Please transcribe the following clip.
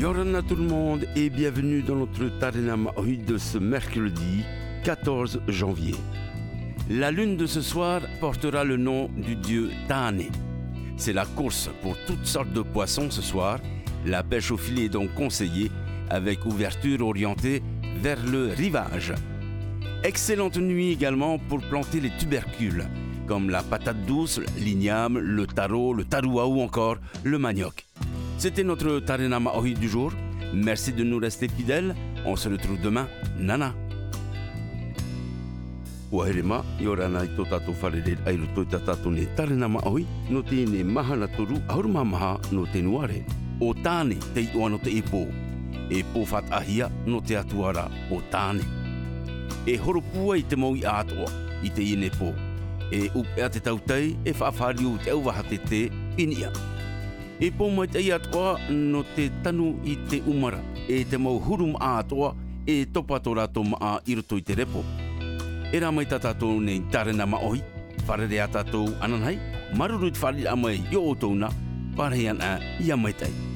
Yorana tout le monde et bienvenue dans notre Tarena Maui de ce mercredi 14 janvier. La lune de ce soir portera le nom du dieu Tane. C'est la course pour toutes sortes de poissons ce soir. La pêche au filet est donc conseillée avec ouverture orientée vers le rivage. Excellente nuit également pour planter les tubercules comme la patate douce, l'igname, le taro, le taroua ou encore le manioc. C'était notre Tarena Maui du jour. Merci de nous rester fidèles. On se retrouve demain. Nana. Waherema, yorana I tō tātou wharere ai roto I tā tātou ne Tarena Maui no tēne maha na toru ahuruma maha no te nuare. O tāne te iwa no te epo. E pōwhat ahia no te atuara o tāne. E horopua I te maui ātoa I te ine pō. E upea te tautei e whaafariu te auwaha te inia. E pō mai te atoa no te tanu I te umara. E te mau hurum ātoa e topato rato maa I roto I te repo. E rā mai tātou nei Tarena Maui, wharere a tātou ananhai, maruru I te whare a mai I o tōna, parehan a ia mai tai.